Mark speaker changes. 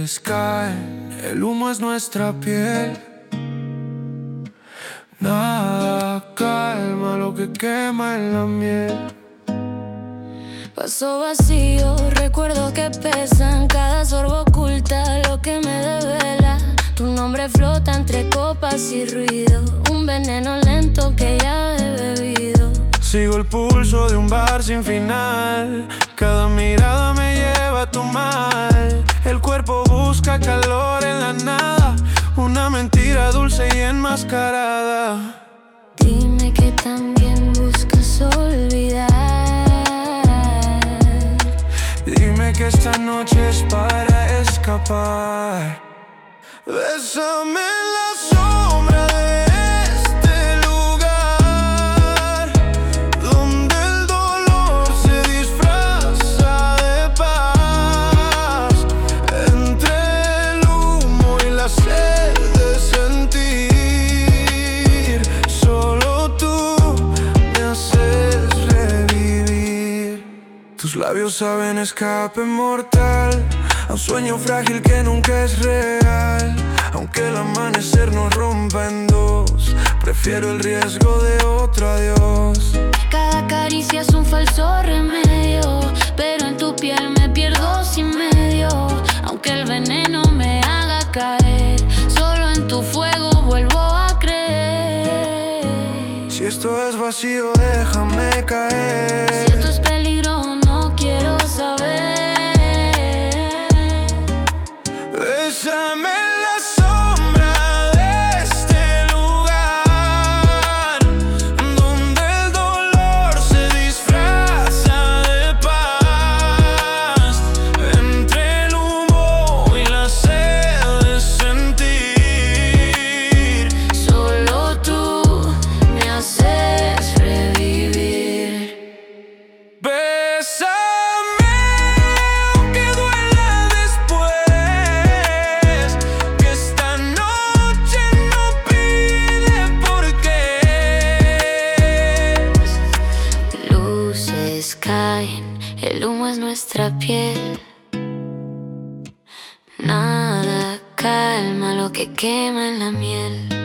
Speaker 1: luces caen, el humo es nuestra piel. Nada calma lo que quema en la miel.
Speaker 2: Vaso vacío, recuerdo que pesan. Cada sorbo oculta lo que me devela. Tu nombre flota entre copas y ruido, un veneno lento que ya he bebido.
Speaker 1: Sigo el pulso de un bar sin final. Cada mirada me lleva a tu mal. El cuerpo busca calor en la nada, una mentira dulce y enmascarada.
Speaker 2: Dime que también buscas olvidar.
Speaker 1: Dime que esta noche es para escapar. Bésame en la sombra de este lugar, donde el dolor se disfraza de paz. Entre el humo y la sed de sentir, solo tú me haces revivir. Tus labios saben escape mortal a un sueño frágil que nunca es real. Aunque el amanecer nos rompa en dos, prefiero el riesgo de otro adiós.
Speaker 2: Cada caricia es un falso remedio, pero en tu piel me pierdo sin medio. Aunque el veneno me haga caer, solo en tu fuego vuelvo a creer.
Speaker 1: Si esto es vacío, déjame caer.
Speaker 2: Si esto es peligro, no quiero saber.
Speaker 1: Bésame en la sombra de este lugar, donde el dolor se disfraza de paz. Entre el humo y la sed de sentir,
Speaker 2: Solo tú me haces revivir.
Speaker 1: bésame aunque duela después, que esta noche no pide por qué.
Speaker 2: Luces caen, el humo es nuestra piel. Nada calma lo que quema en la miel.